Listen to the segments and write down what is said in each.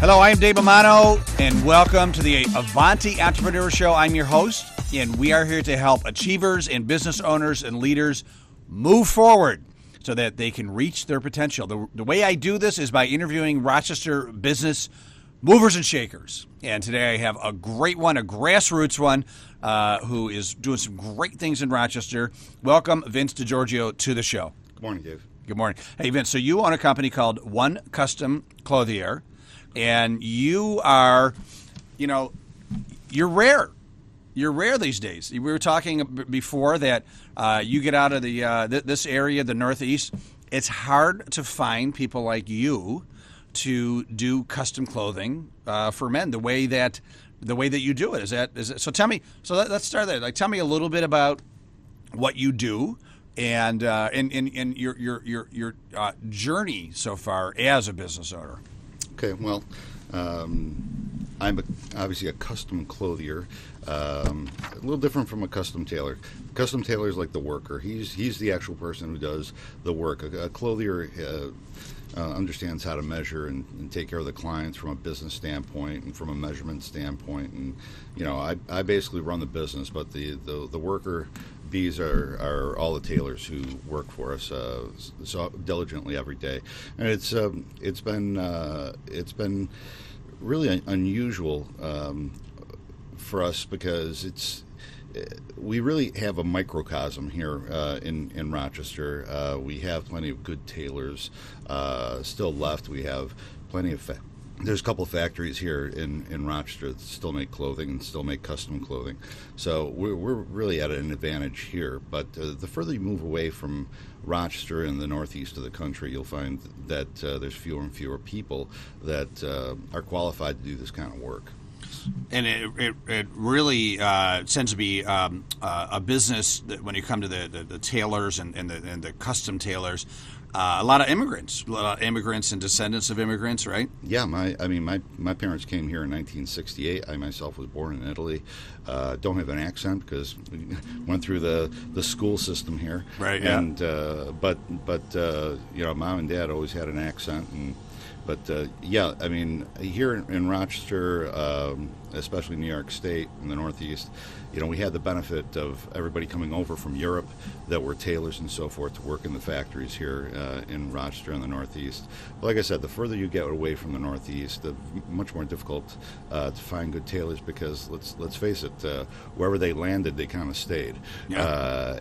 Hello, I am Dave Amano, and welcome to the Avanti Entrepreneur Show. I'm your host, and we are here to help achievers and business owners and leaders move forward so that they can reach their potential. The way I do this is by interviewing Rochester business movers and shakers. And today I have a great one, a grassroots one, who is doing some great things in Rochester. Welcome, Vince DeGiorgio, to the show. Good morning, Dave. Good morning. Hey, Vince, so you own a company called One Custom Clothier. And you are, you're rare. You're rare these days. We were talking before that you get out of this area, the Northeast. It's hard to find people like you to do custom clothing for men the way that you do it. Is it? So tell me. So let's start there. Like, tell me a little bit about what you do and your journey so far as a business owner. Okay, well, I'm obviously a custom clothier, a little different from a custom tailor. Custom tailor is like the worker. He's the actual person who does the work. A clothier understands how to measure and take care of the clients from a business standpoint and from a measurement standpoint. And I basically run the business, but the worker bees are all the tailors who work for us so diligently every day. And it's been really unusual for us because we really have a microcosm here in Rochester. We have plenty of good tailors still left. We have plenty of there's a couple of factories here in Rochester that still make clothing and still make custom clothing. So we're really at an advantage here. But the further you move away from Rochester and the northeast of the country, you'll find that there's fewer and fewer people that are qualified to do this kind of work. And it really tends to be a business that when you come to the tailors and the custom tailors, a lot of immigrants and descendants of immigrants, right? Yeah, my parents came here in 1968. I myself was born in Italy. Don't have an accent because we went through the school system here, right? Yeah. And but mom and dad always had an accent and. But, here in Rochester, especially New York State and the Northeast, we had the benefit of everybody coming over from Europe that were tailors and so forth to work in the factories here in Rochester and the Northeast. But like I said, the further you get away from the Northeast, the much more difficult to find good tailors because, let's face it, wherever they landed, they kind of stayed. Yeah.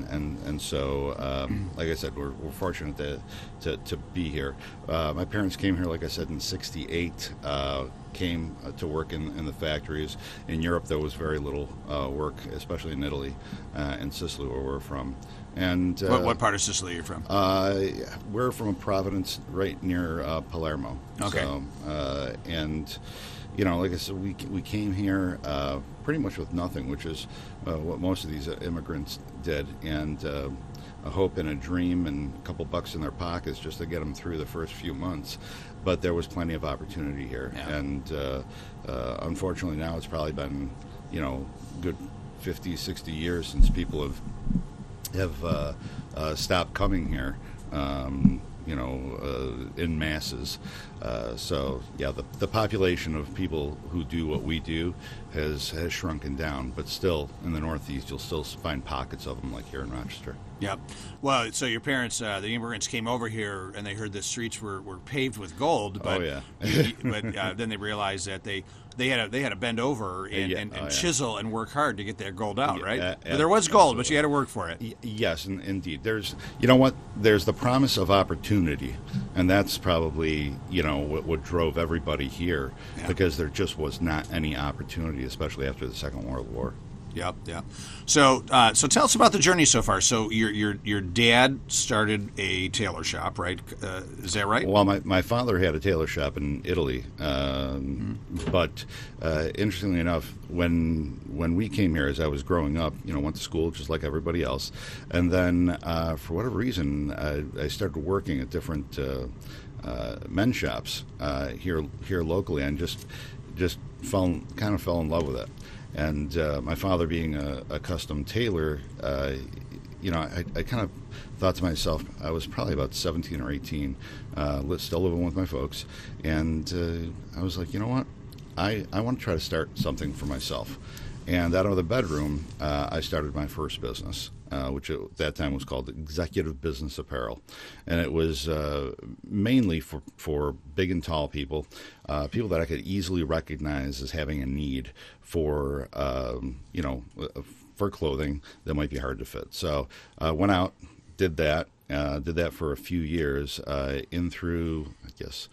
So, like I said, we're fortunate to be here. My parents came here, like I said, in '68. Came to work in the factories. In Europe, there was very little work, especially in Italy and Sicily, where we're from. And what part of Sicily are you from? We're from Providence, right near Palermo. Okay. So, like I said, we came here pretty much with nothing, which is what most of these immigrants did, and a hope and a dream and a couple bucks in their pockets just to get them through the first few months. But there was plenty of opportunity here, yeah. And unfortunately now it's probably been, good 50, 60 years since people have stopped coming here, in masses. So the population of people who do what we do has shrunken down, but still in the Northeast you'll still find pockets of them like here in Rochester. Yeah. Well, so your parents, the immigrants, came over here and they heard the streets were paved with gold. But, oh yeah. but then they realized that they had to bend over and chisel and work hard to get that gold out, right? There was gold, but you had to work for it. Yes, indeed. There's the promise of opportunity, and that's probably what drove everybody here, because there just was not any opportunity, especially after the Second World War. Yep. So tell us about the journey so far. So your dad started a tailor shop, right? Is that right? Well, my father had a tailor shop in Italy, but interestingly enough, when we came here, as I was growing up, went to school just like everybody else, and then for whatever reason, I started working at different men's shops here locally, and just fell in love with it. And my father, being a custom tailor, I kind of thought to myself, I was probably about 17 or 18, still living with my folks, and I was like, you know what, I want to try to start something for myself. And out of the bedroom, I started my first business, which at that time was called Executive Business Apparel. And it was mainly for big and tall people, people that I could easily recognize as having a need for, for clothing that might be hard to fit. So I went out, did that for a few years, in through, I guess,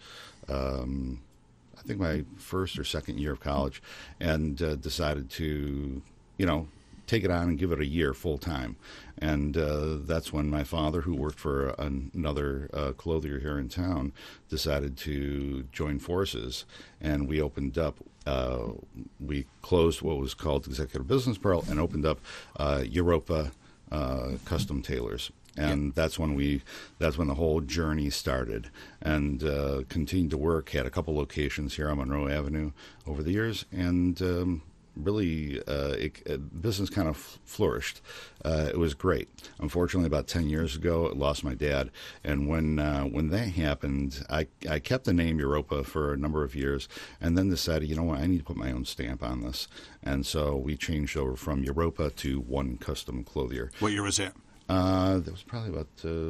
I think my first or second year of college, and decided to, take it on and give it a year full time. And that's when my father, who worked for another clothier here in town, decided to join forces. And we opened up, we closed what was called Executive Business Apparel and opened up Europa Custom Tailors. And that's when the whole journey started, and continued to work. Had a couple locations here on Monroe Avenue over the years, and really, business kind of flourished. It was great. Unfortunately, about 10 years ago, I lost my dad, and when that happened, I kept the name Europa for a number of years, and then decided, you know what, I need to put my own stamp on this, and so we changed over from Europa to One Custom Clothier. What year was that? That was probably about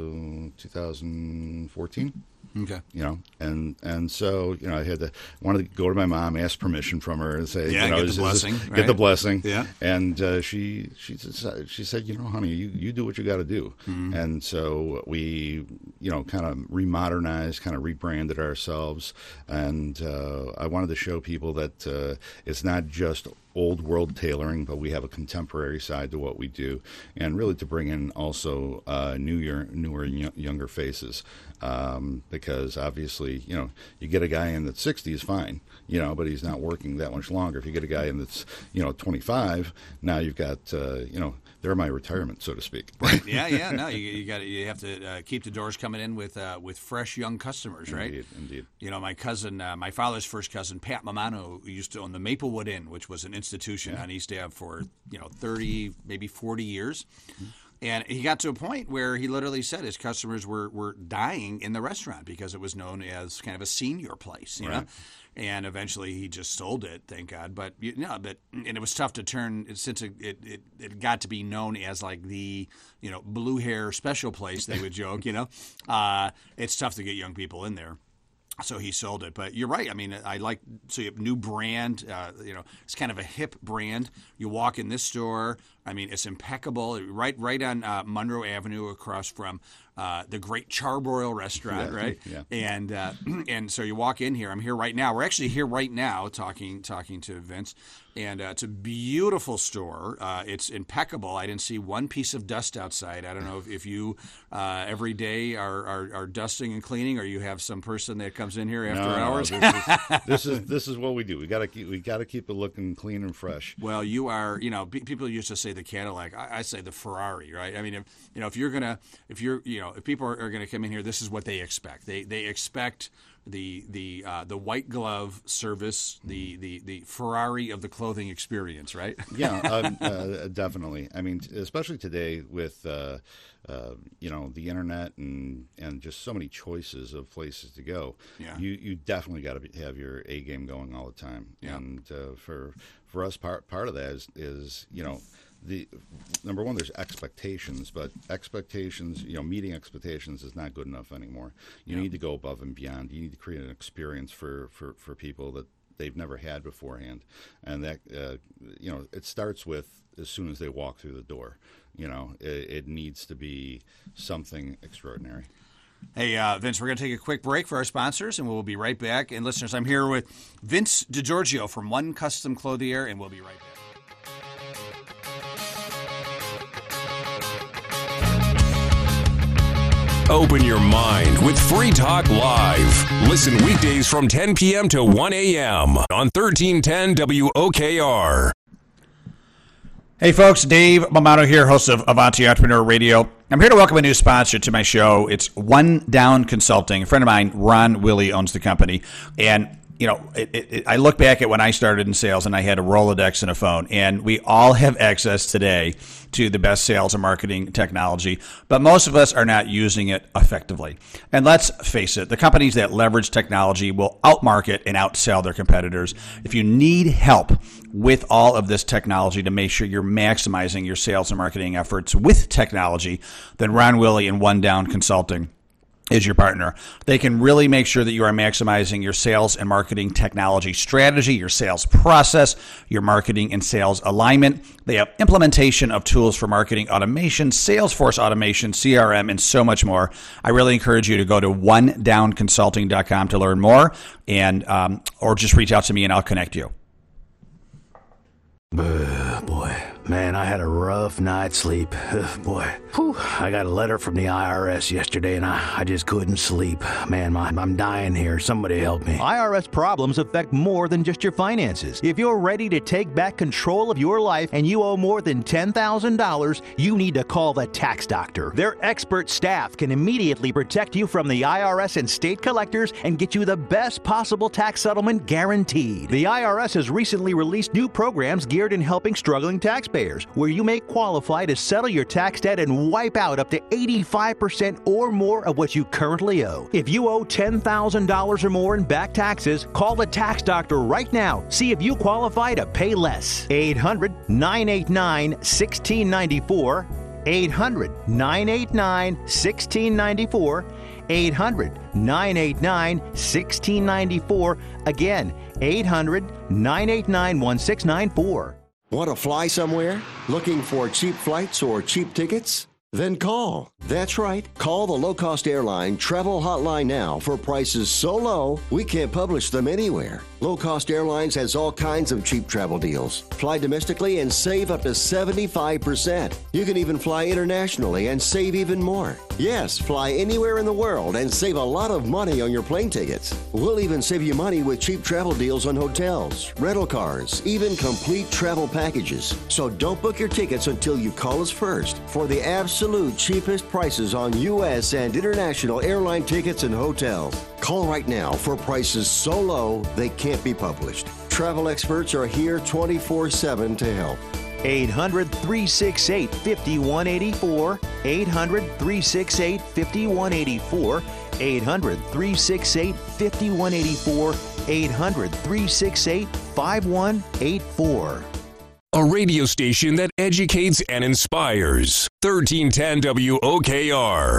2014. Okay. And so, I wanted to go to my mom, ask permission from her, and say, get the blessing. Get the blessing. Yeah. And she said, honey, you do what you got to do. Mm-hmm. And so we, kind of remodernized, kind of rebranded ourselves. And I wanted to show people that it's not just old world tailoring, but we have a contemporary side to what we do, and really to bring in also newer, younger faces, because obviously, you get a guy in that's 60 is fine, but he's not working that much longer. If you get a guy in that's 25, now you've got they're my retirement, so to speak. Right. Yeah. No, you have to keep the doors coming in with fresh young customers, right? Indeed. My cousin, my father's first cousin, Pat Mamano, who used to own the Maplewood Inn, which was an institution on East Ave for 30, maybe 40 years. Mm-hmm. And he got to a point where he literally said his customers were dying in the restaurant because it was known as kind of a senior place, you know. And eventually he just sold it, thank God. But and it was tough to turn, since it got to be known as like the blue hair special place. They would joke, it's tough to get young people in there. So he sold it, but you're right. I mean, so you have new brand. It's kind of a hip brand. You walk in this store. I mean, it's impeccable. Right on Monroe Avenue, across from the great Charbroil restaurant, right? Yeah. And so you walk in here. I'm here right now. We're actually here right now talking to Vince. And it's a beautiful store. It's impeccable. I didn't see one piece of dust outside. I don't know if you every day are dusting and cleaning, or you have some person that comes in here after hours. This is what we do. We got to keep it looking clean and fresh. Well, you are. People used to say the Cadillac. I say the Ferrari, right? I mean, if people are gonna come in here, this is what they expect. They expect the white glove service, the Ferrari of the clothing experience, right? Yeah, definitely. I mean, especially today with the internet and just so many choices of places to go. Yeah. You definitely got to have your A game going all the time. Yeah. And for us, part of that is the number one, there's expectations, but expectations, meeting expectations is not good enough anymore. You need to go above and beyond. You need to create an experience for people that they've never had beforehand, and that it starts with as soon as they walk through the door. It needs to be something extraordinary. Hey, Vince, we're going to take a quick break for our sponsors, and we'll be right back. And listeners, I'm here with Vince DiGiorgio from One Custom Clothier, and we'll be right back. Open your mind with Free Talk Live. Listen weekdays from 10 p.m. to 1 a.m. on 1310 WOKR. Hey, folks. Dave Mamano here, host of Avanti Entrepreneur Radio. I'm here to welcome a new sponsor to my show. It's One Down Consulting. A friend of mine, Ron Willie, owns the company. And I look back at when I started in sales and I had a Rolodex and a phone, and we all have access today to the best sales and marketing technology, but most of us are not using it effectively. And let's face it, the companies that leverage technology will outmarket and outsell their competitors. If you need help with all of this technology to make sure you're maximizing your sales and marketing efforts with technology, then Ron Willey and One Down Consulting is your partner. They can really make sure that you are maximizing your sales and marketing technology strategy, your sales process, your marketing and sales alignment. They have implementation of tools for marketing automation, Salesforce automation, CRM, and so much more. I really encourage you to go to onedownconsulting.com to learn more, and or just reach out to me and I'll connect you. Boy, man, I had a rough night's sleep. Boy, I got a letter from the IRS yesterday, and I just couldn't sleep. Man, I'm dying here. Somebody help me. IRS problems affect more than just your finances. If you're ready to take back control of your life and you owe more than $10,000, you need to call the Tax Doctor. Their expert staff can immediately protect you from the IRS and state collectors and get you the best possible tax settlement guaranteed. The IRS has recently released new programs geared in helping struggling taxpayers, where you may qualify to settle your tax debt and wipe out up to 85% or more of what you currently owe. If you owe $10,000 or more in back taxes, call the Tax Doctor right now. See if you qualify to pay less. 800-989-1694. 800-989-1694. 800-989-1694. Again, 800-989-1694. Want to fly somewhere? Looking for cheap flights or cheap tickets? Then call. That's right. Call the low-cost airline travel hotline now for prices so low we can't publish them anywhere. Low Cost Airlines has all kinds of cheap travel deals. Fly domestically and save up to 75%. You can even fly internationally and save even more. Yes, fly anywhere in the world and save a lot of money on your plane tickets. We'll even save you money with cheap travel deals on hotels, rental cars, even complete travel packages. So don't book your tickets until you call us first for the absolute cheapest prices on U.S. and international airline tickets and hotels. Call right now for prices so low they can't be published. Travel experts are here 24/7 to help. 800-368-5184. 800-368-5184. 800-368-5184. 800-368-5184. A radio station that educates and inspires. 1310 WOKR.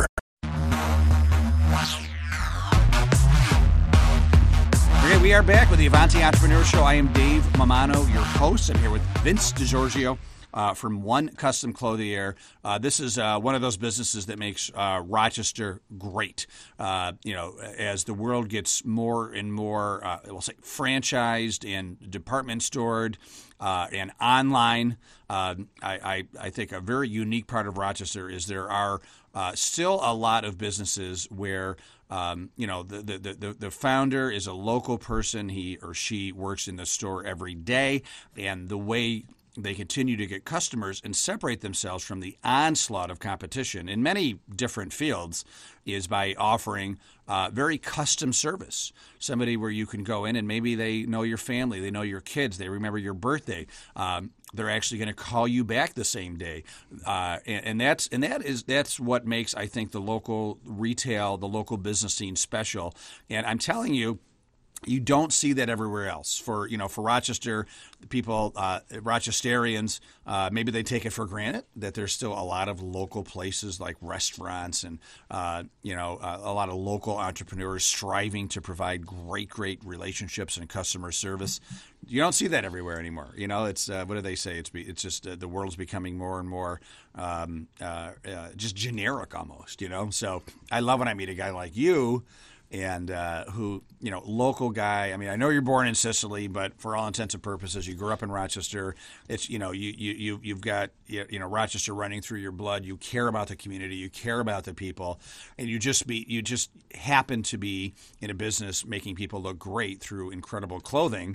Okay, we are back with the Avanti Entrepreneur Show. I am Dave Mamano, your host. I'm here with Vince DiGiorgio from One Custom Clothier. This is one of those businesses that makes Rochester great. As the world gets more and more, we'll say, franchised and department stored and online, I think a very unique part of Rochester is there are still a lot of businesses where the founder is a local person. He or she works in the store every day, and the way they continue to get customers and separate themselves from the onslaught of competition in many different fields is by offering very custom service. Somebody where you can go in and maybe they know your family, they know your kids, they remember your birthday. They're actually going to call you back the same day, and that's what makes, I think, the local retail, the local business scene special. And I'm telling you, you don't see that everywhere else. For Rochester people, Rochesterians, maybe they take it for granted that there's still a lot of local places like restaurants and a lot of local entrepreneurs striving to provide great relationships and customer service. You don't see that everywhere anymore. It's what do they say? It's just the world's becoming more and more just generic almost. So I love when I meet a guy like you. And who, local guy. I mean, I know you're born in Sicily, but for all intents and purposes, you grew up in Rochester. It's, you've got, Rochester running through your blood. You care about the community. You care about the people. And you just happen to be in a business making people look great through incredible clothing.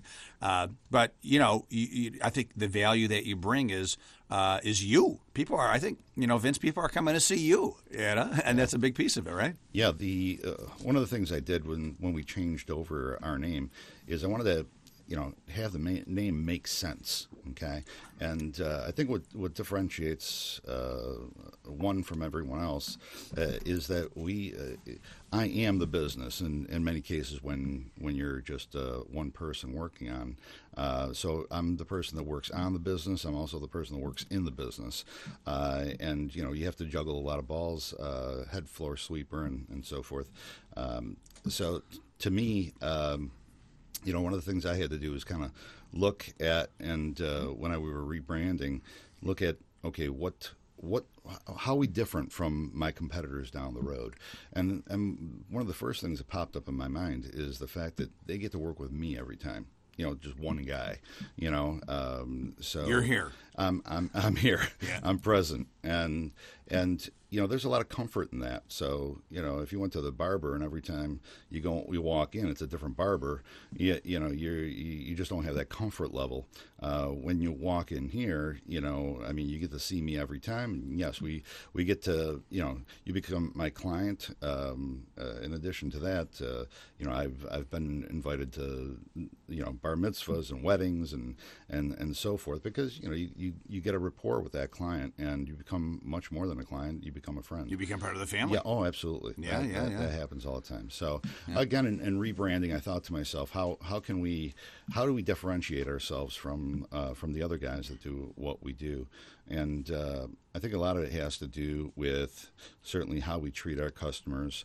But I think the value that you bring is you. People are, I think, Vince, people are coming to see you, and that's a big piece of it, right? Yeah. The one of the things I did when we changed over our name is I wanted to, have the name make sense. Okay, and I think what differentiates one from everyone else is that I am the business in many cases when you're just one person working on. So I'm the person that works on the business. I'm also the person that works in the business, and you have to juggle a lot of balls, head floor sweeper, and so forth. So to me. One of the things I had to do was kind of look at, and when we were rebranding, look at, okay, how are we different from my competitors down the road? And one of the first things that popped up in my mind is the fact that they get to work with me every time. Just one guy. So you're here. I'm here. Yeah. I'm present, and there's a lot of comfort in that. So if you went to the barber and every time you walk in, it's a different barber. You just don't have that comfort level. When you walk in here, you get to see me every time. And yes, we get to you become my client. In addition to that, I've been invited to bar mitzvahs and weddings and so forth because you get a rapport with that client and you become much more than a client. You become a friend. You become part of the family. Yeah. Oh, absolutely. Yeah. That happens all the time. So again, in rebranding, I thought to myself, how do we differentiate ourselves from the other guys that do what we do? And I think a lot of it has to do with certainly how we treat our customers.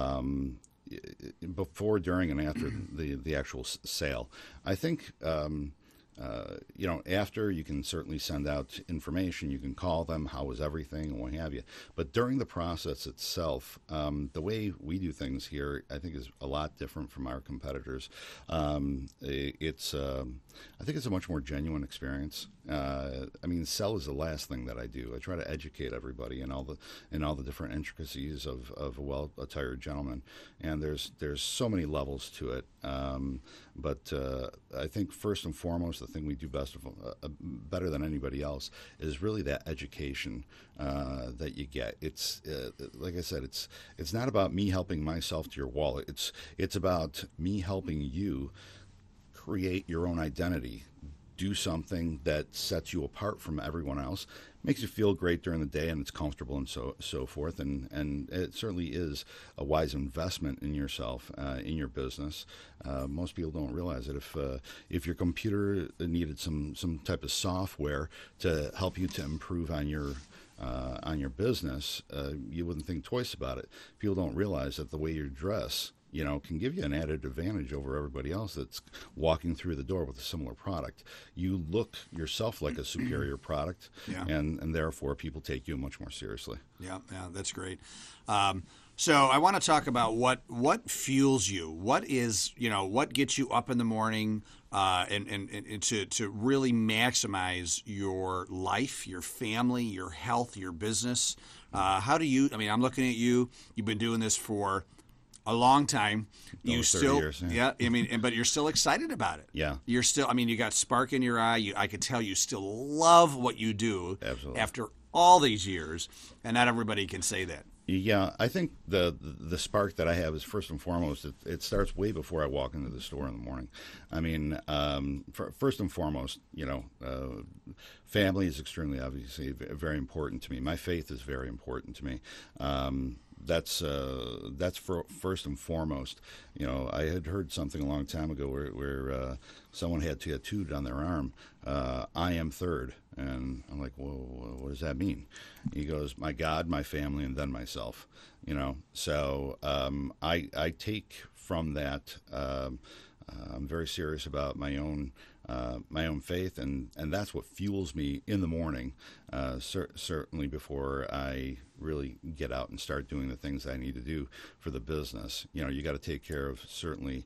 Before, during, and after the actual sale. I think, after you can certainly send out information, you can call them, how was everything, and what have you. But during the process itself, the way we do things here, I think, is a lot different from our competitors. I think it's a much more genuine experience. Sell is the last thing that I do. I try to educate everybody in all the different intricacies of a well-attired gentleman, and there's so many levels to it. But I think first and foremost, the thing we do better than anybody else is really that education that you get. It's like I said, it's not about me helping myself to your wallet. It's about me helping you create your own identity. Do something that sets you apart from everyone else, makes you feel great during the day, and it's comfortable and so forth. And it certainly is a wise investment in yourself, in your business. Most people don't realize it. If your computer needed some type of software to help you to improve on your business, you wouldn't think twice about it. People don't realize that the way you dress can give you an added advantage over everybody else that's walking through the door with a similar product. You look yourself like a superior product, and therefore people take you much more seriously. Yeah, that's great. So I want to talk about what fuels you. What is, what gets you up in the morning and to really maximize your life, your family, your health, your business. How do you, I'm looking at you. You've been doing this for a long time. You still, 30 years, but you're still excited about it. Yeah. You're still, you got spark in your eye. I could tell you still love what you do. Absolutely. After all these years, and not everybody can say that. Yeah, I think the spark that I have is first and foremost, it starts way before I walk into the store in the morning. First and foremost, family is extremely, obviously, very important to me. My faith is very important to me. That's for first and foremost. I had heard something a long time ago where someone had tattooed on their arm, "I am third," and I'm like, "Whoa, what does that mean?" He goes, "My God, my family, and then myself." So I take from that. I'm very serious about my own faith, and that's what fuels me in the morning. Certainly before I really get out and start doing the things I need to do for the business. You got to take care of certainly,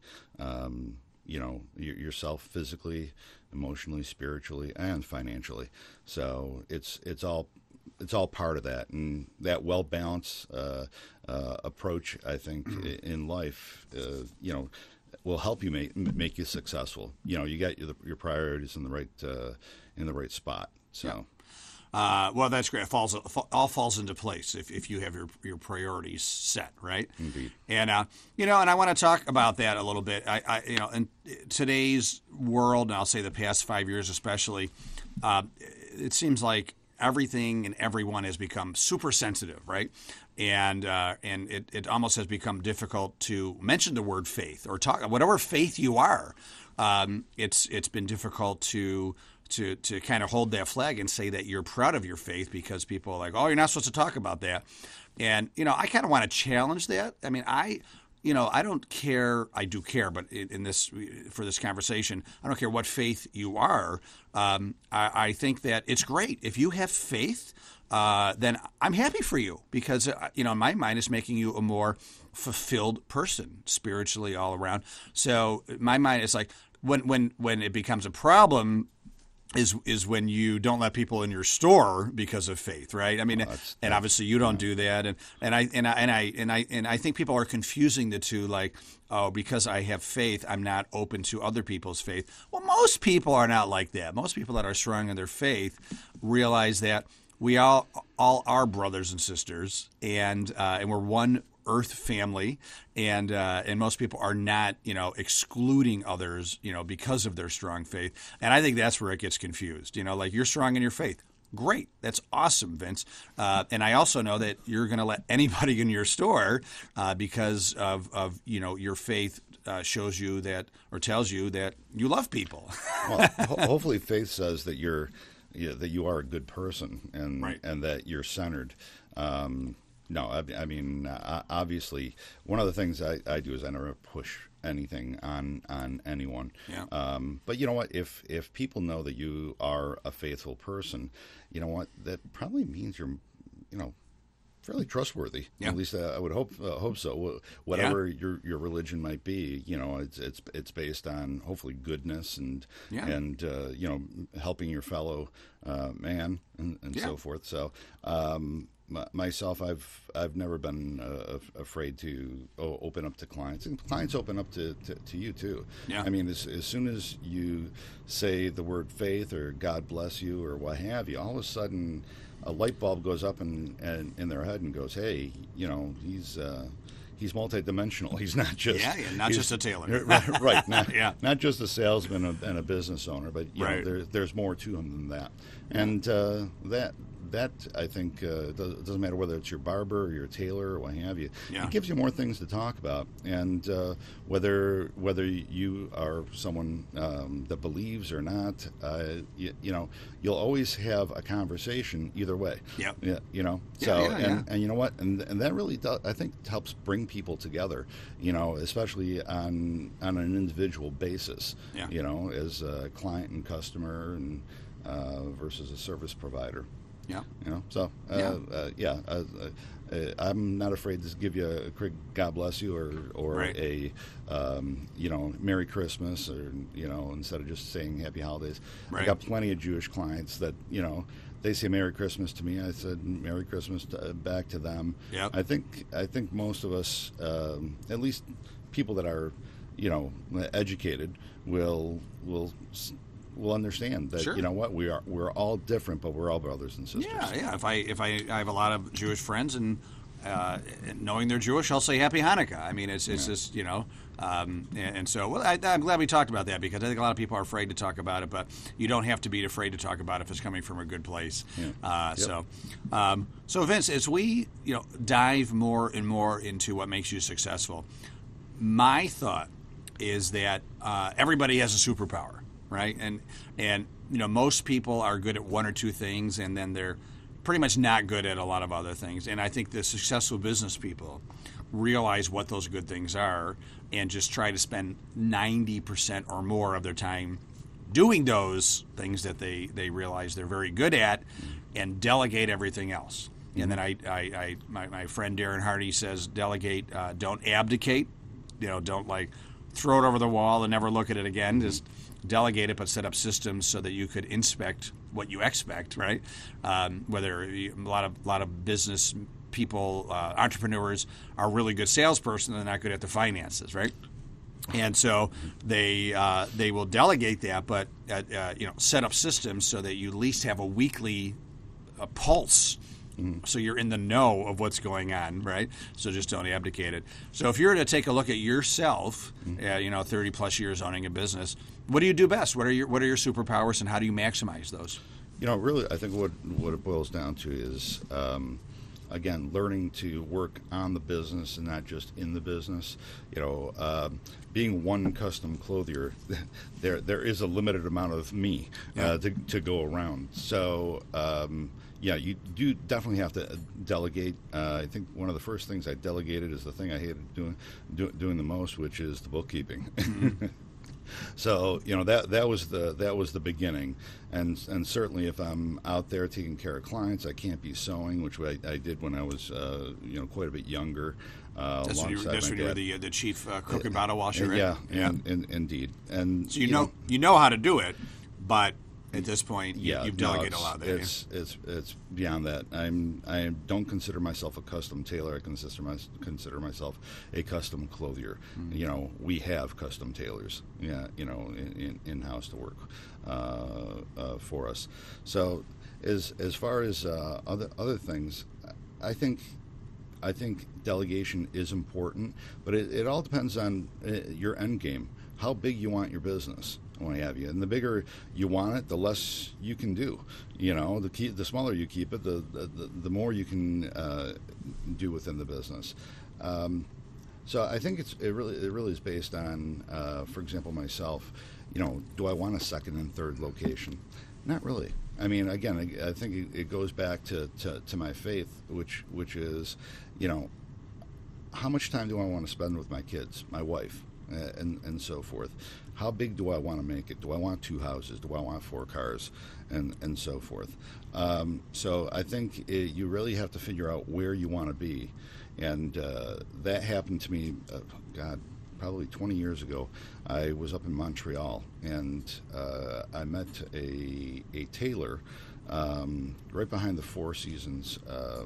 yourself physically, emotionally, spiritually, and financially. So it's all part of that, and that well-balanced approach, I think, in life, will help you make you successful. You got your priorities in the right spot. So. Well, that's great. It all falls into place if you have your priorities set, right? Indeed. And and I want to talk about that a little bit. In today's world, and I'll say the past 5 years especially, it seems like everything and everyone has become super sensitive, right? And it almost has become difficult to mention the word faith or talk whatever faith you are. It's been difficult to kind of hold that flag and say that you're proud of your faith because people are like, oh, you're not supposed to talk about that. And, I kind of want to challenge that. I mean, I don't care. I do care, but for this conversation, I don't care what faith you are. I think that it's great. If you have faith, then I'm happy for you because, in my mind, it's making you a more fulfilled person spiritually all around. So my mind is like when it becomes a problem, is when you don't let people in your store because of faith, right? I mean, and obviously you don't do that, and I think people are confusing the two, like, oh, because I have faith, I'm not open to other people's faith. Well, most people are not like that. Most people that are strong in their faith realize that we all are brothers and sisters, and we're one earth family, and most people are not, excluding others, because of their strong faith. And I think that's where it gets confused. Like, you're strong in your faith. Great. That's awesome, Vince. And I also know that you're going to let anybody in your store because of your faith shows you that, or tells you that you love people. Well, hopefully faith says that that you are a good person and right. and that you're centered. No, I mean, obviously, one of the things I do is I never push anything on anyone. Yeah. But you know what? If people know that you are a faithful person, you know what? That probably means you're, fairly trustworthy. Yeah. At least I would hope so. Whatever your religion might be, it's based on hopefully goodness and helping your fellow man and so forth. So. Myself, I've never been afraid to open up to clients, and clients open up to you too. Yeah. I mean, as soon as you say the word faith or God bless you or what have you, all of a sudden a light bulb goes up in their head and goes, hey, he's multidimensional. He's not just not just a tailor, right? Not just a salesman and a business owner, but there's more to him than that, and that I think doesn't matter whether it's your barber or your tailor or what have you. Yeah. It gives you more things to talk about, and whether you are someone that believes or not, you'll always have a conversation either way. Yeah. And you know what, and that really does, I think, helps bring people together. Especially on an individual basis. Yeah. As a client and customer and versus a service provider. Yeah. I'm not afraid to give you a quick God bless you or right. a Merry Christmas, or instead of just saying Happy Holidays. Right. I got plenty of Jewish clients that they say Merry Christmas to me. I said Merry Christmas back to them. Yep. I think most of us, at least people that are educated, will understand that. Sure. You know what, we're all different, but we're all brothers and sisters. Yeah. If I have a lot of Jewish friends, and knowing they're Jewish, I'll say Happy Hanukkah. I mean, it's just and so I'm glad we talked about that, because I think a lot of people are afraid to talk about it, but you don't have to be afraid to talk about it if it's coming from a good place. Yeah. So Vince, as we dive more and more into what makes you successful, my thought is that everybody has a superpower. Right, and most people are good at one or two things, and then they're pretty much not good at a lot of other things. And I think the successful business people realize what those good things are, and just try to spend 90% or more of their time doing those things that they realize they're very good at, and delegate everything else. And then my friend Darren Hardy says, delegate, don't abdicate. Don't like throw it over the wall and never look at it again. Just delegate it, but set up systems so that you could inspect what you expect, right? Whether a lot of business people, entrepreneurs, are really good salesperson, they're not good at the finances, right? And so they will delegate that, but set up systems so that you at least have a weekly pulse, so you're in the know of what's going on, right? So just don't abdicate it. So if you were to take a look at yourself, 30 plus years owning a business, what do you do best? What are your superpowers, and how do you maximize those? Really, I think what it boils down to is, again, learning to work on the business and not just in the business. Being one custom clothier, there is a limited amount of me to go around. So, you do definitely have to delegate. I think one of the first things I delegated is the thing I hated doing the most, which is the bookkeeping. Mm-hmm. So that was the beginning, and certainly if I'm out there taking care of clients, I can't be sewing, which I did when I was quite a bit younger. That's when you were the chief cook and bottle washer. Right? Yeah, indeed. And so you know how to do it, but at this point, you've delegated a lot there. It's beyond that. I don't consider myself a custom tailor. I consider myself a custom clothier. Mm-hmm. We have custom tailors, in house to work for us. So as far as other things, I think delegation is important, but it all depends on your end game. How big you want your business, and what have you. And the bigger you want it, the less you can do. The smaller you keep it, the more you can do within the business. So I think it really is based on, for example, myself. Do I want a second and third location? Not really. I mean, again, I think it goes back to my faith, which is, how much time do I want to spend with my kids, my wife, and so forth? How big do I want to make it? Do I want 2 houses? Do I want 4 cars? And so forth. So I think you really have to figure out where you want to be. And that happened to me, probably 20 years ago. I was up in Montreal, and I met a tailor right behind the Four Seasons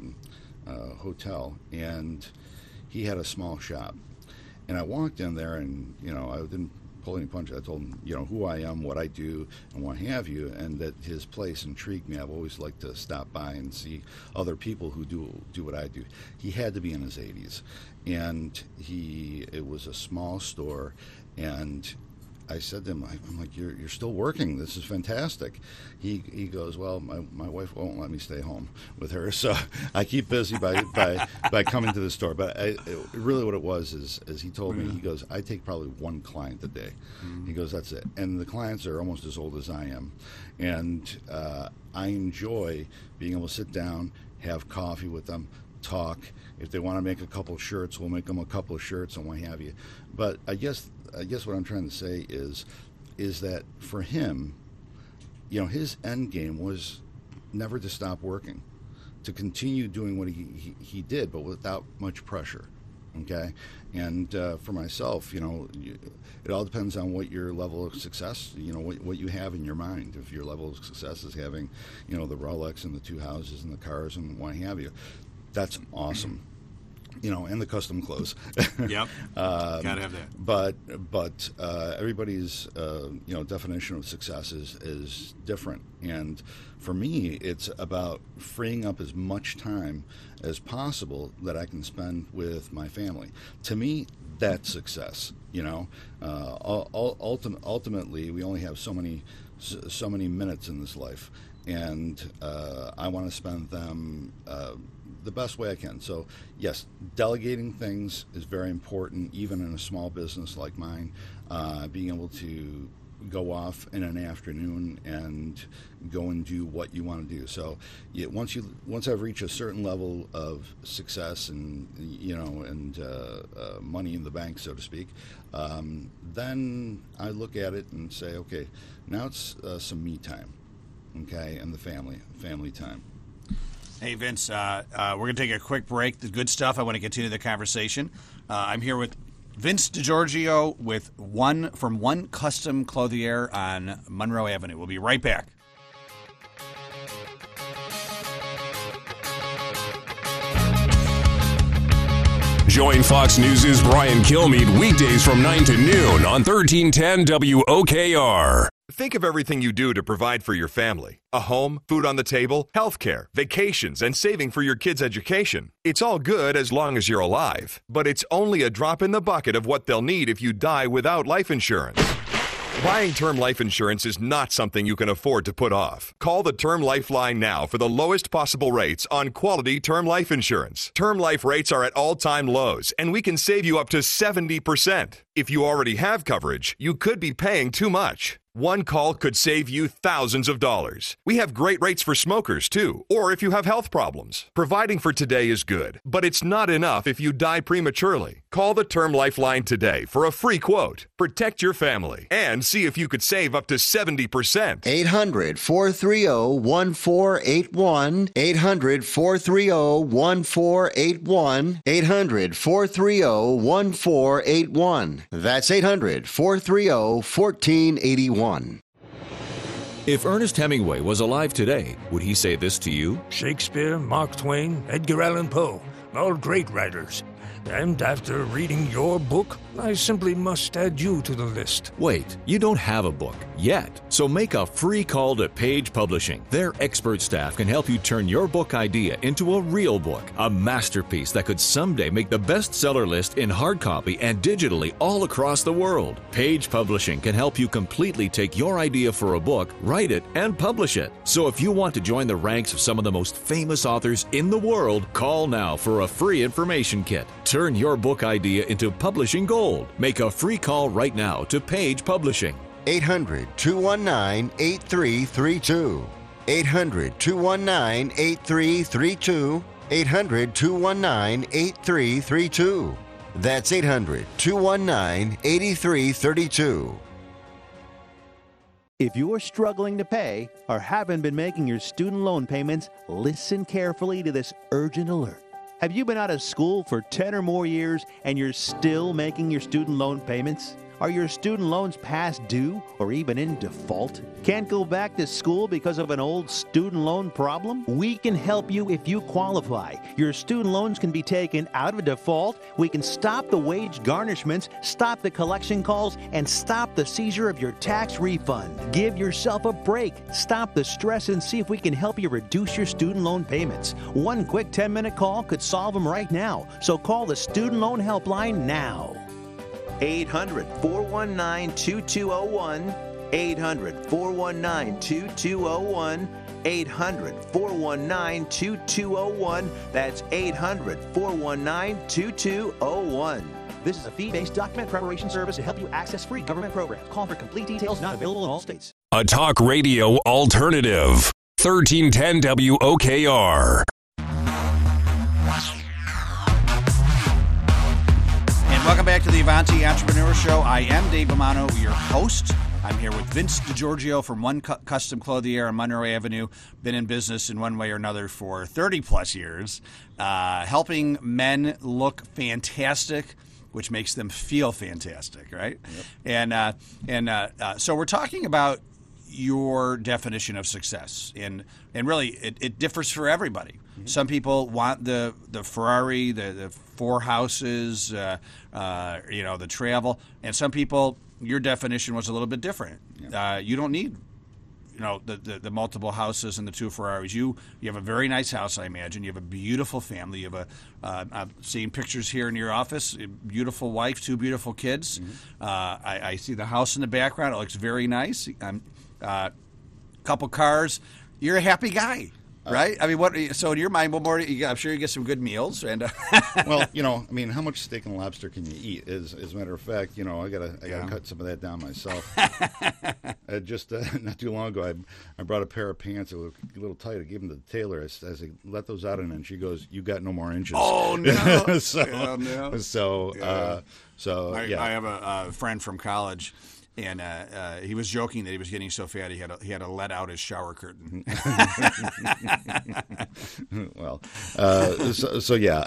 hotel, and he had a small shop. And I walked in there, and I didn't pull any punches. I told him who I am, what I do, and what have you, and that his place intrigued me. I've always liked to stop by and see other people who do what I do. He had to be in his 80s, and it was a small store, and I said to him, I'm like, you're still working. This is fantastic. He goes, well, my wife won't let me stay home with her, so I keep busy by coming to the store. But really what it was is he told me, he goes, I take probably 1 client a day. Mm-hmm. He goes, that's it. And the clients are almost as old as I am. And I enjoy being able to sit down, have coffee with them, talk. If they want to make a couple of shirts, we'll make them a couple of shirts and what have you. But I guess what I'm trying to say is that for him, his end game was never to stop working, to continue doing what he did, but without much pressure. Okay, and for myself, it all depends on what your level of success, what you have in your mind. If your level of success is having, the Rolex and the 2 houses and the cars and what have you, that's awesome. And the custom clothes. Yep, gotta have that. But everybody's definition of success is different, and for me, it's about freeing up as much time as possible that I can spend with my family. To me, that's success. Ultimately, we only have so many minutes in this life, and I want to spend them the best way I can. So, yes, delegating things is very important, even in a small business like mine. Being able to go off in an afternoon and go and do what you want to do. So, once I've reached a certain level of success and money in the bank, so to speak, then I look at it and say, okay, now it's some me time, okay, and the family time. Hey, Vince, we're going to take a quick break. The good stuff. I want to continue the conversation. I'm here with Vince DiGiorgio with One Custom Clothier on Monroe Avenue. We'll be right back. Join Fox News' Brian Kilmeade weekdays from 9 to noon on 1310 WOKR. Think of everything you do to provide for your family. A home, food on the table, healthcare, vacations, and saving for your kids' education. It's all good as long as you're alive, but it's only a drop in the bucket of what they'll need if you die without life insurance. Buying term life insurance is not something you can afford to put off. Call the Term Life line now for the lowest possible rates on quality term life insurance. Term life rates are at all-time lows, and we can save you up to 70%. If you already have coverage, you could be paying too much. One call could save you thousands of dollars. We have great rates for smokers, too, or if you have health problems. Providing for today is good, but it's not enough if you die prematurely. Call the Term Life line today for a free quote. Protect your family and see if you could save up to 70%. 800-430-1481. 800-430-1481. 800-430-1481. That's 800-430-1481. If Ernest Hemingway was alive today, would he say this to you? Shakespeare, Mark Twain, Edgar Allan Poe, all great writers. And after reading your book, I simply must add you to the list. Wait, you don't have a book yet. So make a free call to Page Publishing. Their expert staff can help you turn your book idea into a real book, a masterpiece that could someday make the bestseller list in hard copy and digitally all across the world. Page Publishing can help you completely take your idea for a book, write it, and publish it. So if you want to join the ranks of some of the most famous authors in the world, call now for a free information kit. Turn your book idea into publishing gold. Make a free call right now to Page Publishing. 800-219-8332. 800-219-8332. 800-219-8332. That's 800-219-8332. If you're struggling to pay or haven't been making your student loan payments, listen carefully to this urgent alert. Have you been out of school for 10 or more years and you're still making your student loan payments? Are your student loans past due or even in default? Can't go back to school because of an old student loan problem? We can help you if you qualify. Your student loans can be taken out of default. We can stop the wage garnishments, stop the collection calls, and stop the seizure of your tax refund. Give yourself a break. Stop the stress and see if we can help you reduce your student loan payments. One quick 10-minute call could solve them right now. So call the Student Loan Helpline now. 800-419-2201. 800-419-2201. 800-419-2201. That's 800-419-2201. This is a fee-based document preparation service to help you access free government programs. Call for complete details. Not available in all states. A talk radio alternative. 1310 WOKR. Welcome back to the Avanti Entrepreneur Show. I am Dave Bomano, your host. I'm here with Vince DiGiorgio from One Custom Clothier on Monroe Avenue. Been in business in one way or another for 30-plus years, helping men look fantastic, which makes them feel fantastic, right? Yep. And so we're talking about your definition of success, and really it differs for everybody. Mm-hmm. Some people want the Ferrari, the 4 houses, the travel, and some people, your definition was a little bit different. Yeah. You don't need, the multiple houses and the 2 Ferraris. You have a very nice house, I imagine. You have a beautiful family. You have I'm seeing pictures here in your office. A beautiful wife, 2 beautiful kids. Mm-hmm. I see the house in the background. It looks very nice. Couple cars. You're a happy guy, right? I mean, what? So in your mind, what more? I'm sure you get some good meals. And well, how much steak and lobster can you eat? As a matter of fact, I gotta cut some of that down myself. Just not too long ago, I brought a pair of pants that were a little tight. I gave them to the tailor. I said, let those out, and she goes, "You got no more inches." Oh no! I have a friend from college. And he was joking that he was getting so fat he had to let out his shower curtain. Well, yeah.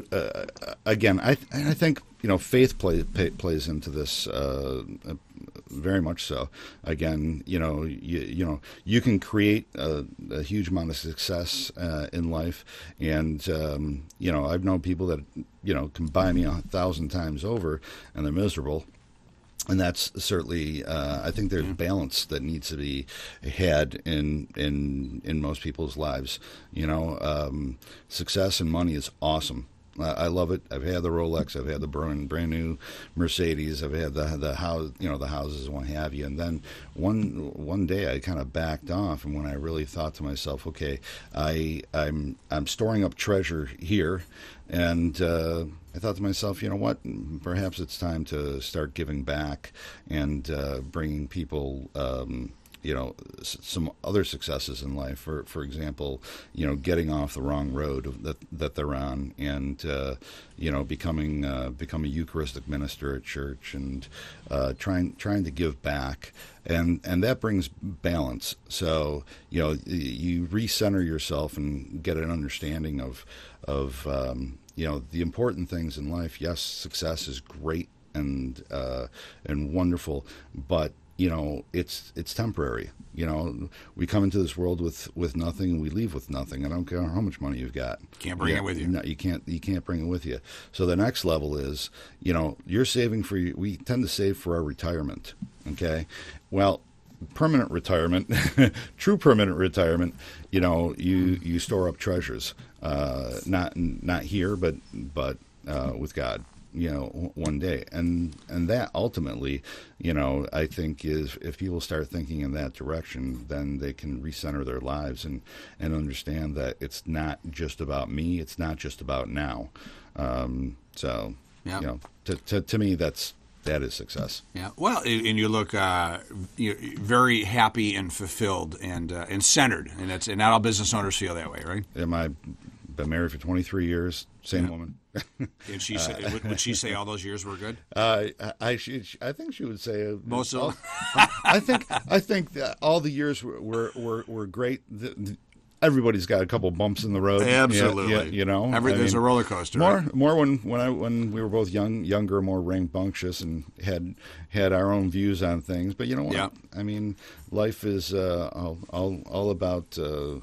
I think faith plays into this very much so. Again, you can create a huge amount of success in life, and I've known people that can buy me 1,000 times over, and they're miserable. And that's certainly, I think there's balance that needs to be had in most people's lives. Success and money is awesome. I love it. I've had the Rolex. I've had the brand new Mercedes. I've had the house, the houses and what have you. And then one day I kind of backed off, and when I really thought to myself, okay, I'm storing up treasure here, and I thought to myself, you know what? Perhaps it's time to start giving back and bringing people. Some other successes in life. For example, getting off the wrong road that they're on, and become a Eucharistic minister at church, and trying to give back, and that brings balance. So you recenter yourself and get an understanding of the important things in life. Yes, success is great and wonderful, but it's temporary. We come into this world with nothing, and we leave with nothing. I don't care how much money you've got. Can't bring it with you. No, you can't bring it with you. So the next level is, you're saving for. We tend to save for our retirement. Okay, well, permanent retirement, true permanent retirement. You store up treasures. Not here, but with God. One day, and that ultimately, I think is, if people start thinking in that direction, then they can recenter their lives and understand that it's not just about me, it's not just about now. To me, that is success. Yeah. Well, and you look very happy and fulfilled and centered, and not all business owners feel that way, right? I've been married for 23 years, same woman. And she said, would she say all those years were good? I think she would say most of them. I think that all the years were great. Everybody's got a couple bumps in the road. Absolutely. There's a roller coaster. More when we were both younger, more rambunctious, and had our own views on things. But you know what? Yeah. I mean, life is all about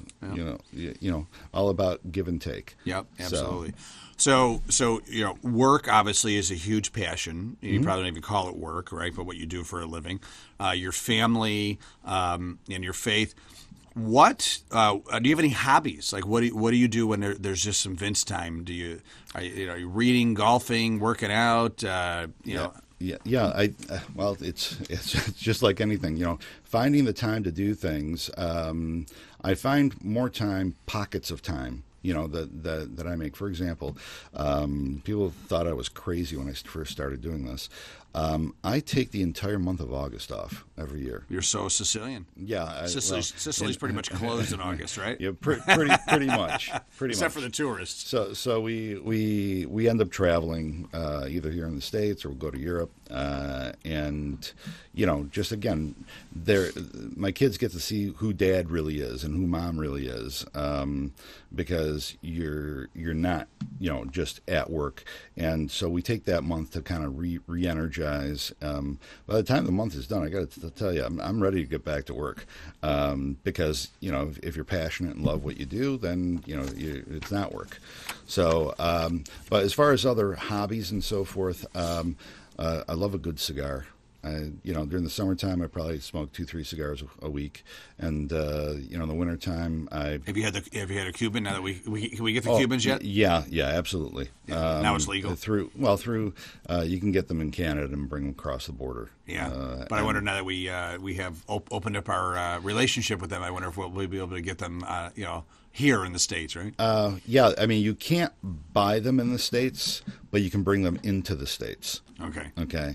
all about give and take. Yep, absolutely. So work obviously is a huge passion. You probably don't even call it work, right? But what you do for a living, your family, and your faith. What do you have any hobbies? Like what do you do when there's just some Vince time? Are you reading, golfing, working out? Yeah. Well, it's just like anything. Finding the time to do things. I find more time, pockets of time. That I make. For example, people thought I was crazy when I first started doing this. I take the entire month of August off every year. You're so Sicilian. Yeah. Sicily's pretty much closed in August, right? Yeah, pretty much. Except for the tourists. So we end up traveling either here in the States or we'll go to Europe. And, just again, my kids get to see who Dad really is and who Mom really is, because you're not, just at work. And so we take that month to kind of re-energize. By the time the month is done, I got to tell you, I'm ready to get back to work, because if you're passionate and love what you do, then it's not work. So, but as far as other hobbies and so forth, I love a good cigar. During the summertime, I probably smoke 2-3 cigars a week, and in the wintertime, Have you had a Cuban? Now that can we get the Cubans yet? Yeah, absolutely. Yeah, now it's legal. Through you can get them in Canada and bring them across the border. Yeah, but I wonder now that we have opened up our relationship with them, I wonder if we'll be able to get them, here in the States, right? Yeah, I mean, you can't buy them in the States, but you can bring them into the States. Okay.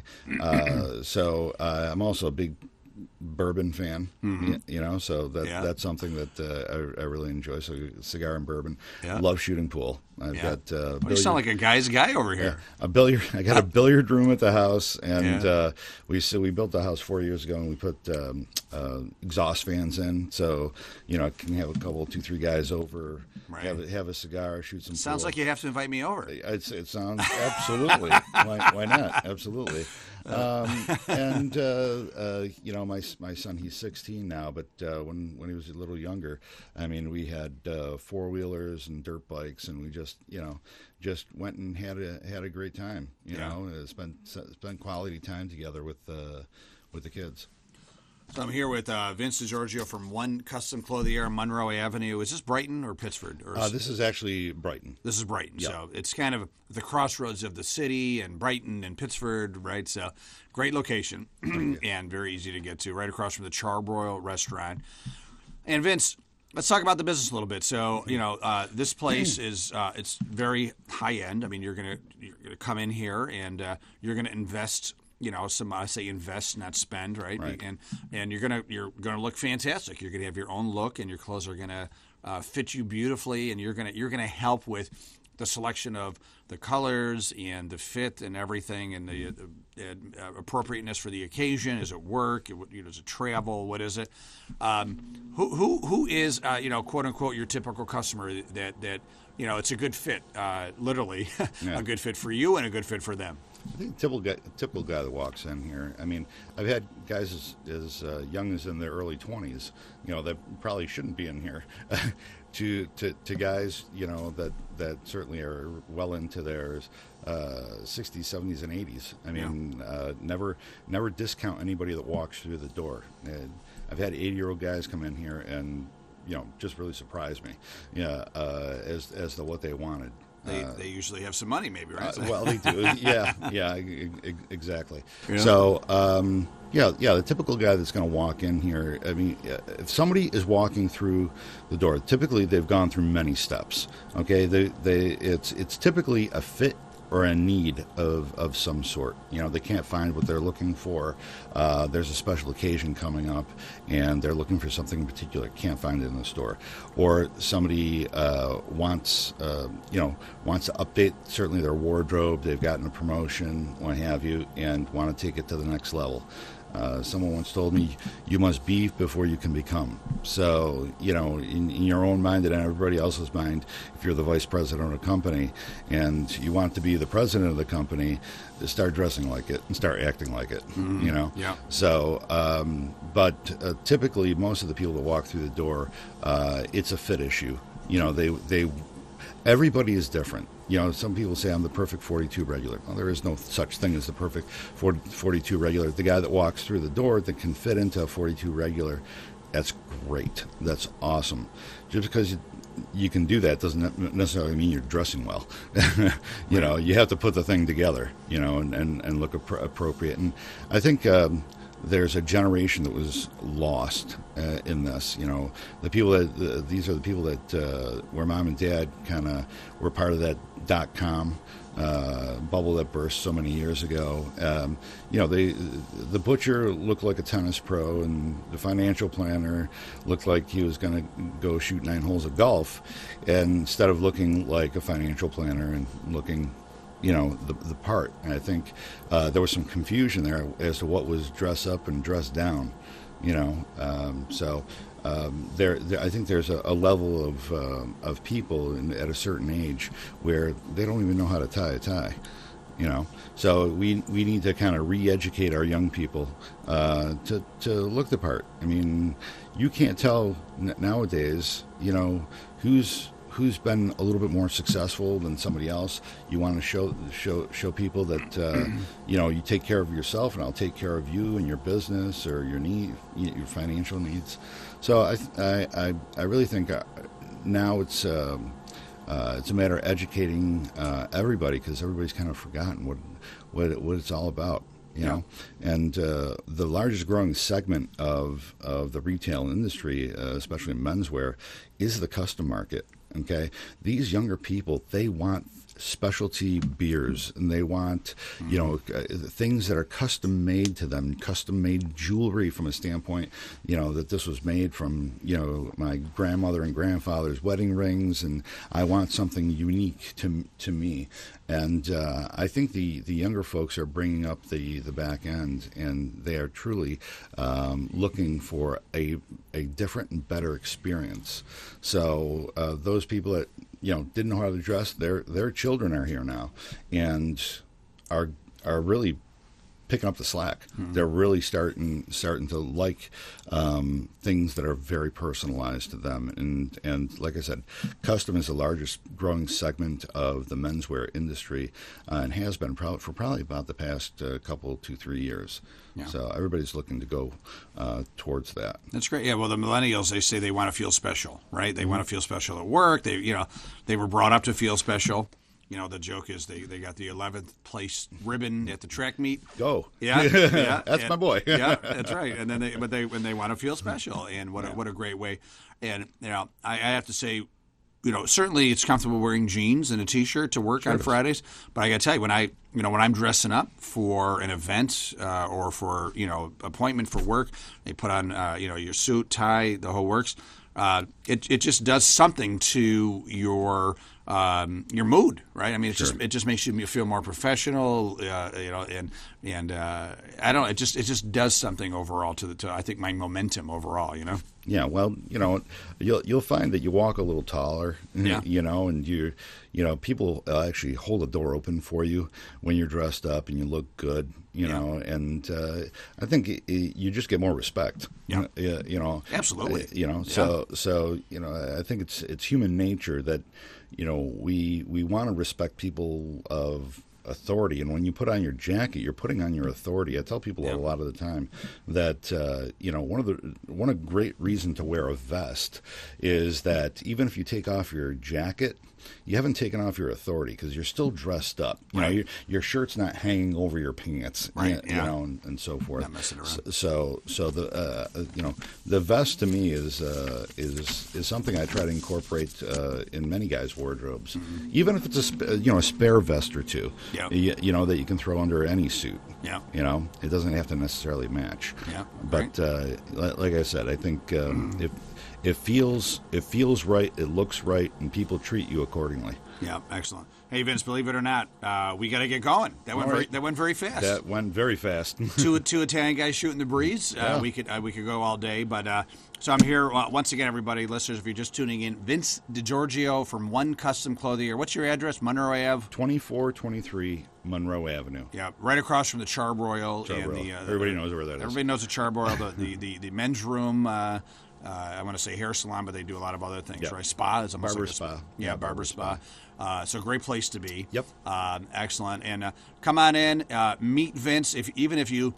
So I'm also a big bourbon fan, so that's something that I really enjoy. So cigar and bourbon. Yeah. Love shooting pool. I've got you sound like a guy's guy over here. A billiard. I got a billiard room at the house, and we built the house 4 years ago, and we put exhaust fans in, so I can have a couple, 2-3 guys over, have a cigar, shoot some. Sounds pool. Like you'd have to invite me over. It sounds absolutely. Why not? Absolutely. And my son, he's 16 now, but when he was a little younger, I mean, we had 4-wheelers and dirt bikes, and we just went and had a great time. You know, spent quality time together with the kids. So I'm here with Vince DiGiorgio from One Custom Clothier, Monroe Avenue. Is this Brighton or Pittsford? Or this is actually Brighton. This is Brighton. Yep. So it's kind of the crossroads of the city, and Brighton and Pittsford, right? So great location and very easy to get to, right across from the Charbroil restaurant. And Vince, let's talk about the business a little bit. So, this place is it's very high end. I mean, you're gonna come in here and you're gonna invest. I say invest, not spend, right? And you're gonna look fantastic. You're gonna have your own look, and your clothes are gonna fit you beautifully, and you're gonna help with the selection of the colors and the fit and everything, and the appropriateness for the occasion. Is it work? Is it travel? What is it? Who is quote unquote your typical customer that it's a good fit, literally a good fit for you and a good fit for them. I think the typical guy that walks in here. I mean, I've had guys as young as in their early 20s, that probably shouldn't be in here, to guys, that certainly are well into their 60s, 70s, and 80s. I mean, never discount anybody that walks through the door. And I've had 80-year-old guys come in here and just really surprise me, as to what they wanted. They usually have some money, maybe, right? Well, they do. Yeah, exactly. Yeah. So, the typical guy that's going to walk in here, I mean, if somebody is walking through the door, typically they've gone through many steps. Okay, it's typically a fit or a need of some sort. They can't find what they're looking for. There's a special occasion coming up, and they're looking for something in particular, can't find it in the store. Or somebody wants to update certainly their wardrobe. They've gotten a promotion, what have you, and want to take it to the next level. Someone once told me, you must be before you can become. So, in your own mind and in everybody else's mind, if you're the vice president of a company and you want to be the president of the company, start dressing like it and start acting like it, Yeah. So, but typically most of the people that walk through the door, it's a fit issue. Everybody is different. Some people say I'm the perfect 42 regular. Well, there is no such thing as the perfect 42 regular. The guy that walks through the door that can fit into a 42 regular, that's great. That's awesome. Just because you can do that doesn't necessarily mean you're dressing well. You have to put the thing together, and look appropriate. And I think there's a generation that was lost in this. The people these are the people that where mom and dad kind of were part of that .com bubble that burst so many years ago. The butcher looked like a tennis pro, and the financial planner looked like he was going to go shoot 9 holes of golf, and instead of looking like a financial planner and looking the part. And I think there was some confusion there as to what was dress up and dress down, I think there's a level of people at a certain age where they don't even know how to tie a tie, So we need to kind of re-educate our young people to look the part. I mean, you can't tell nowadays, who's been a little bit more successful than somebody else. You want to show people that you take care of yourself, and I'll take care of you and your business or your financial needs. So I really think now it's a matter of educating everybody, because everybody's kind of forgotten what it's all about. And the largest growing segment of the retail industry, especially in menswear, is the custom market. Okay, these younger people, they want specialty beers, and they want things that are custom made to them, custom made jewelry from a standpoint that this was made from my grandmother and grandfather's wedding rings, and I want something unique to me. And I think the younger folks are bringing up the back end, and they are truly looking for a different and better experience. So those people that didn't know how to dress, their children are here now, and are really picking up the slack. They're really starting to like things that are very personalized to them. And like I said, custom is the largest growing segment of the menswear industry and has been for probably about the past couple, 2-3 years. Yeah. So everybody's looking to go towards that. That's great. Yeah. Well, the millennials, they say they want to feel special, right? They want to feel special at work. They were brought up to feel special. The joke is they got the 11th place ribbon at the track meet. Go. Yeah. That's my boy. Yeah, that's right. And then they want to feel special, and what a great way. And I have to say, certainly it's comfortable wearing jeans and a t-shirt to work on Fridays. But I got to tell you, when I'm dressing up for an event or for appointment for work, they put on your suit, tie, the whole works. It just does something to your mood, right? I mean, it just makes you feel more professional, and I don't know, it just does something overall to I think my momentum overall, Yeah, well, you'll find that you walk a little taller, and people people hold the door open for you when you're dressed up and you look good, and I think you just get more respect. Yeah. Absolutely. So I think it's human nature that we want to respect people of authority, and when you put on your jacket, you're putting on your authority. I tell people a lot of the time that one great reason to wear a vest is that even if you take off your jacket, you haven't taken off your authority because you're still dressed up. Your shirt's not hanging over your pants, right? And so forth. Not messing around. So the vest to me is something I try to incorporate in many guys' wardrobes, even if it's a spare vest or two. Yeah. That you can throw under any suit. Yeah. It doesn't have to necessarily match. Yeah. But like I said, I think if it feels right, it looks right, and people treat you accordingly. Yeah, excellent. Hey, Vince, believe it or not, we got to get going. That went very fast. That went very fast. two Italian guys shooting the breeze. Yeah. We could go all day, but so I'm here once again, everybody, listeners. If you're just tuning in, Vince DiGiorgio from One Custom Clothier. What's your address? Monroe Ave. 2423 Monroe Avenue. Yeah, right across from the Charbroil. Everybody knows where that is. Everybody knows the Charbroil. the men's room. I want to say hair salon, but they do a lot of other things, right? Spa is almost barber like spa. Yeah, barber spa. So a great place to be. Yep. Excellent. And come on in, meet Vince. Even if you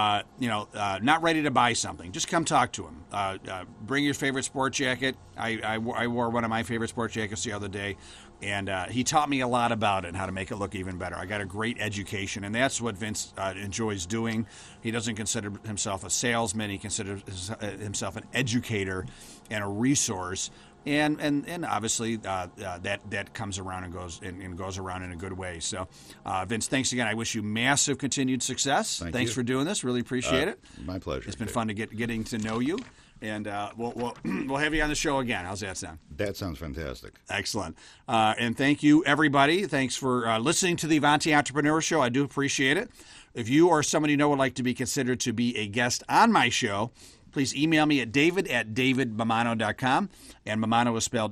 not ready to buy something, just come talk to him. Bring your favorite sport jacket. I wore one of my favorite sport jackets the other day, and he taught me a lot about it and how to make it look even better. I got a great education, and that's what Vince enjoys doing. He doesn't consider himself a salesman. He considers himself an educator and a resource. And obviously that comes around and goes around in a good way. So, Vince, thanks again. I wish you massive continued success. Thanks for doing this. Really appreciate it. My pleasure. It's been fun to getting to know you. And we'll have you on the show again. How's that sound? That sounds fantastic. Excellent. And thank you, everybody. Thanks for listening to the Avanti Entrepreneur Show. I do appreciate it. If you or somebody you know would like to be considered to be a guest on my show, please email me at david@davidmamano.com. And Mamano is spelled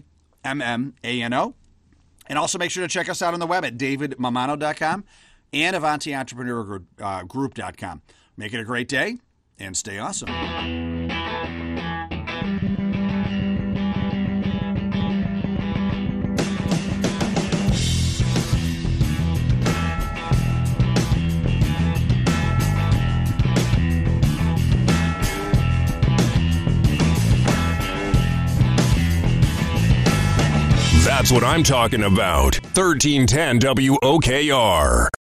MAMMANO. And also make sure to check us out on the web at davidmamano.com and AvantiEntrepreneur Group.com. Make it a great day and stay awesome. That's what I'm talking about. 1310 WOKR.